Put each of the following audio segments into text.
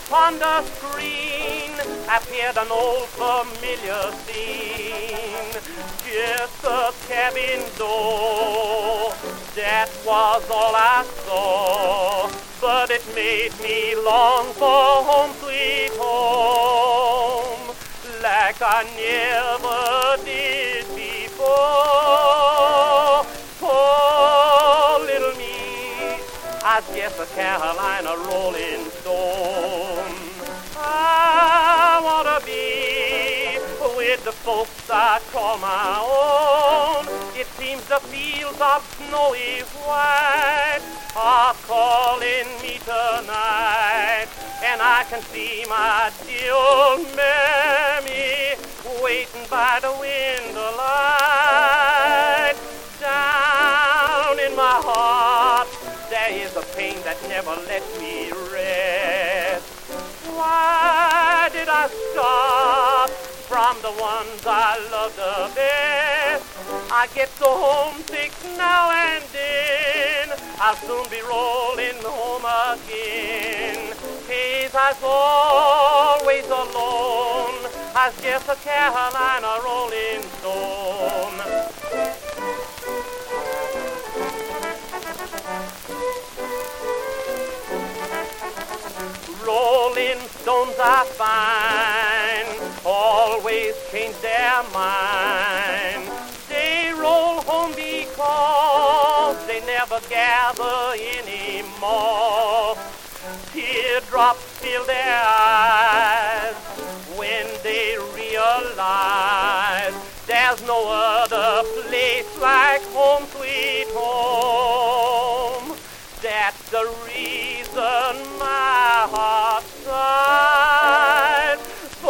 upon the screen appeared an old familiar scene. Just a cabin door, that was all I saw, but it made me long for home sweet home, like I never did before. Poor little me, I guess a Carolina rolling stone. I wanna be with the folks I call my own. It seems the fields of snowy white are calling me tonight, and I can see my dear old mammy waiting by the window light. Down in my heart there is a pain that never lets me rest. Why did I start from the ones I love the best? I get so homesick now and then, I'll soon be rolling home again. 'Cause I was always alone, I was just a Carolina rolling stone. Rolling stones I find always change their mind. They roll home because they never gather anymore. Teardrops fill their eyes when they realize there's no other place like home sweet home. That's the reason my heart sighs.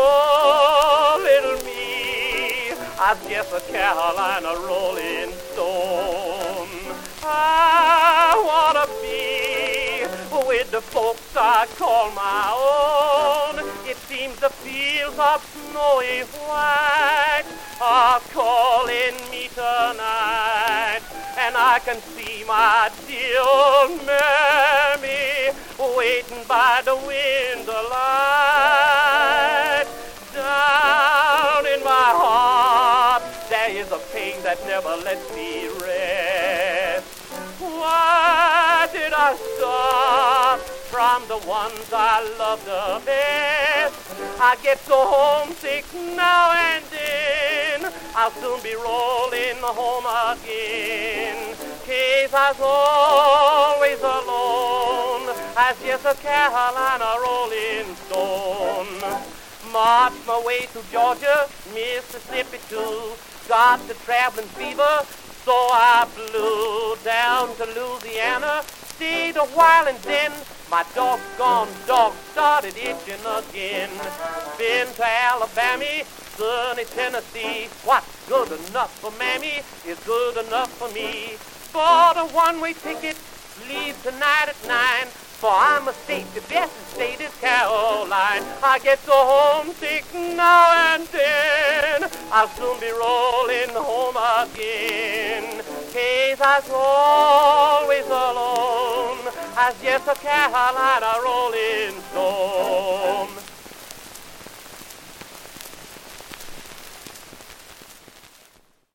For little me, I'm just a Carolina rolling stone. I wanna be with the folks I call my own. It seems the fields of snowy white are calling me tonight, and I can see my dear old mammy waiting by the window light. Down in my heart there is a pain that never lets me rest. Why did I start from the ones I love the best? I get so homesick now and then, I'll soon be rolling home again. 'Cause I was always alone, I was just a Carolina rolling stone. Marched my way to Georgia, Mississippi too. Got the traveling fever, so I flew down to Louisiana. Stayed a while and then my doggone dog started itching again. Been to Alabama, sunny Tennessee. What's good enough for Mammy is good enough for me. Bought a one-way ticket, leave tonight at 9. For I'm a state, the best state is Caroline. I get so homesick now and then, I'll soon be rolling home again. 'Cause I was always alone, I was just a Carolina rolling